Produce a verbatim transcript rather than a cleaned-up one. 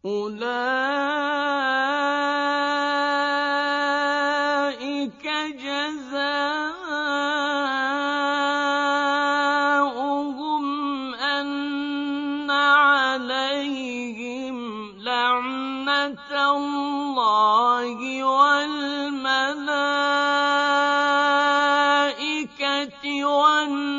أُولَٰئِكَ جَزَاؤُهُمْ أَنَّ عَلَيْهِمْ لَعْنَةَ اللَّهِ وَالْمَلَائِكَةِ وَالنَّاسِ